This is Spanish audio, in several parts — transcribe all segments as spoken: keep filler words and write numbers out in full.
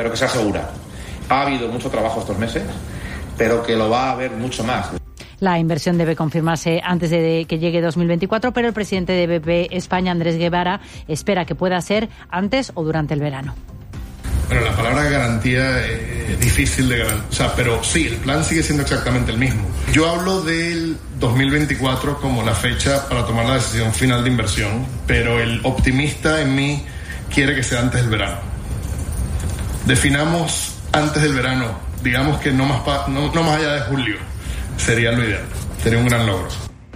pero que sea segura. Ha habido mucho trabajo estos meses, pero que lo va a haber mucho más. La inversión debe confirmarse antes de que llegue dos mil veinticuatro, pero el presidente de B P España, Andrés Guevara, espera que pueda ser antes o durante el verano. Bueno, la palabra garantía es difícil de garantizar, pero sí, el plan sigue siendo exactamente el mismo. Yo hablo del dos mil veinticuatro como la fecha para tomar la decisión final de inversión, pero el optimista en mí quiere que sea antes del verano. Definamos antes del verano, digamos que no más, pa, no, no más allá de julio, sería lo ideal, sería un gran logro.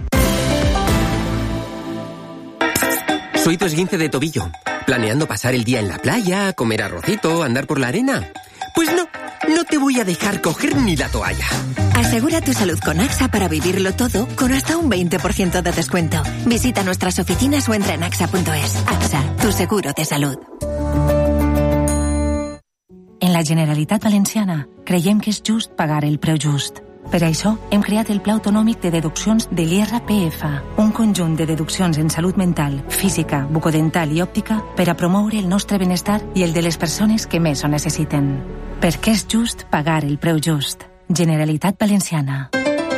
Soy tu esguince de tobillo. ¿Planeando pasar el día en la playa, comer arrocito, andar por la arena? Pues no, no te voy a dejar coger ni la toalla. Asegura tu salud con AXA para vivirlo todo con hasta un veinte por ciento de descuento. Visita nuestras oficinas o entra en axa punto es. AXA, tu seguro de salud. En la Generalitat Valenciana creiem que és just pagar el preu just. Per això, hem creat el Pla Autonòmic de Deduccions de l'I R P F, un conjunt de deduccions en salut mental, física, bucodental i òptica per a promoure el nostre benestar i el de les persones que més ho necessiten. Perquè és just pagar el preu just. Generalitat Valenciana.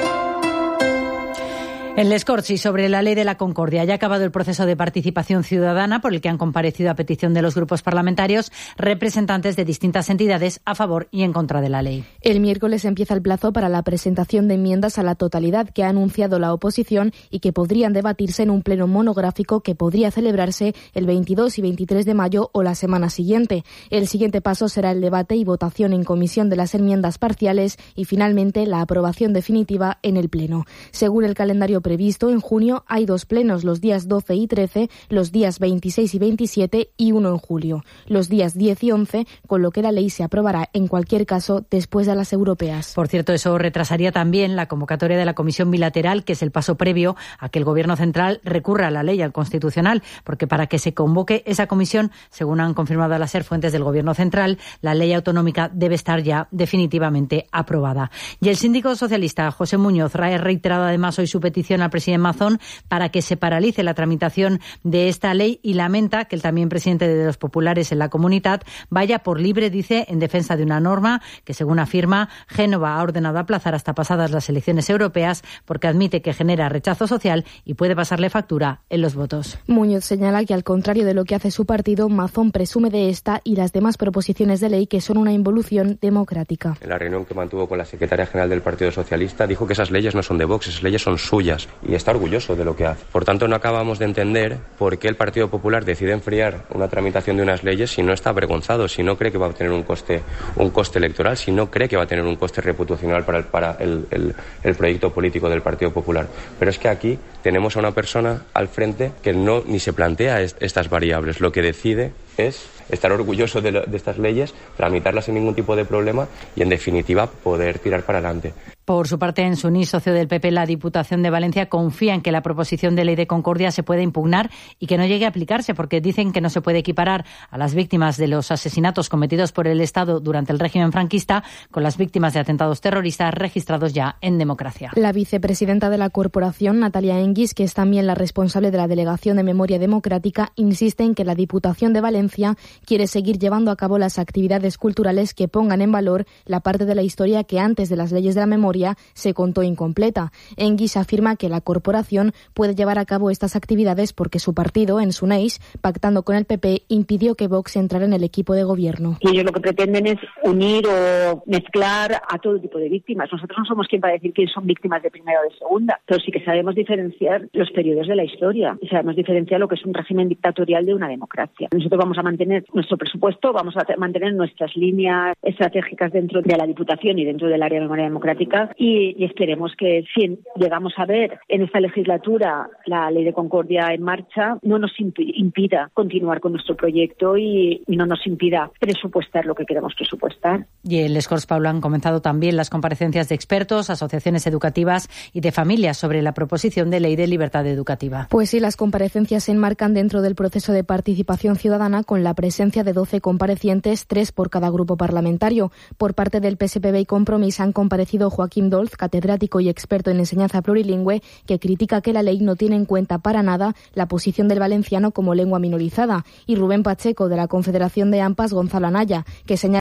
En Les Corts y sobre la ley de la Concordia ya ha acabado el proceso de participación ciudadana por el que han comparecido a petición de los grupos parlamentarios representantes de distintas entidades a favor y en contra de la ley. El miércoles empieza el plazo para la presentación de enmiendas a la totalidad que ha anunciado la oposición y que podrían debatirse en un pleno monográfico que podría celebrarse el veintidós y veintitrés de mayo o la semana siguiente. El siguiente paso será el debate y votación en comisión de las enmiendas parciales y finalmente la aprobación definitiva en el pleno. Según el calendario previsto, en junio hay dos plenos, los días doce y trece, los días veintiséis y veintisiete y uno en julio. Los días diez y once, con lo que la ley se aprobará en cualquier caso después de las europeas. Por cierto, eso retrasaría también la convocatoria de la Comisión Bilateral, que es el paso previo a que el Gobierno central recurra a la ley al Constitucional, porque para que se convoque esa comisión, según han confirmado a la SER fuentes del Gobierno central, la ley autonómica debe estar ya definitivamente aprobada. Y el síndico socialista José Muñoz ha reiterado además hoy su petición al presidente Mazón para que se paralice la tramitación de esta ley y lamenta que el también presidente de los populares en la Comunitat vaya por libre, dice, en defensa de una norma que, según afirma, Génova ha ordenado aplazar hasta pasadas las elecciones europeas porque admite que genera rechazo social y puede pasarle factura en los votos. Muñoz señala que, al contrario de lo que hace su partido, Mazón presume de esta y las demás proposiciones de ley que son una involución democrática. En la reunión que mantuvo con la secretaria general del Partido Socialista dijo que esas leyes no son de Vox, esas leyes son suyas y está orgulloso de lo que hace. Por tanto, no acabamos de entender por qué el Partido Popular decide enfriar una tramitación de unas leyes si no está avergonzado, si no cree que va a tener un coste, un coste electoral, si no cree que va a tener un coste reputacional para el, para el, el, el proyecto político del Partido Popular. Pero es que aquí tenemos a una persona al frente que no ni se plantea est- estas variables. Lo que decide es estar orgulloso de, lo, de estas leyes, tramitarlas sin ningún tipo de problema y, en definitiva, poder tirar para adelante. Por su parte, en Sunís, socio del P P, la Diputación de Valencia confía en que la proposición de ley de Concordia se pueda impugnar y que no llegue a aplicarse, porque dicen que no se puede equiparar a las víctimas de los asesinatos cometidos por el Estado durante el régimen franquista con las víctimas de atentados terroristas registrados ya en democracia. La vicepresidenta de la corporación, Natalia Enguis, que es también la responsable de la Delegación de Memoria Democrática, insiste en que la Diputación de Valencia quiere seguir llevando a cabo las actividades culturales que pongan en valor la parte de la historia que antes de las leyes de la memoria se contó incompleta. Enguis afirma que la corporación puede llevar a cabo estas actividades porque su partido, en Suneix, pactando con el P P, impidió que Vox entrara en el equipo de gobierno. Y ellos lo que pretenden es unir o mezclar a todo tipo de víctimas. Nosotros no somos quien para decir quién son víctimas de primera o de segunda, pero sí que sabemos diferenciar los periodos de la historia y sabemos diferenciar lo que es un régimen dictatorial de una democracia. Nosotros vamos a mantener nuestro presupuesto, vamos a mantener nuestras líneas estratégicas dentro de la Diputación y dentro del área de memoria democrática. Y, y esperemos que si llegamos a ver en esta legislatura la ley de Concordia en marcha, no nos imp- impida continuar con nuestro proyecto y, y no nos impida presupuestar lo que queremos presupuestar. Y en Les Corts, Pablo, han comenzado también las comparecencias de expertos, asociaciones educativas y de familias sobre la proposición de ley de libertad educativa. Pues sí, las comparecencias se enmarcan dentro del proceso de participación ciudadana con la presencia de doce comparecientes, tres por cada grupo parlamentario. Por parte del P S P B y Compromís han comparecido Joaquín Dolz, catedrático y experto en enseñanza plurilingüe, que critica que la ley no tiene en cuenta para nada la posición del valenciano como lengua minorizada, y Rubén Pacheco, de la Confederación de AMPAs Gonzalo Anaya, que señala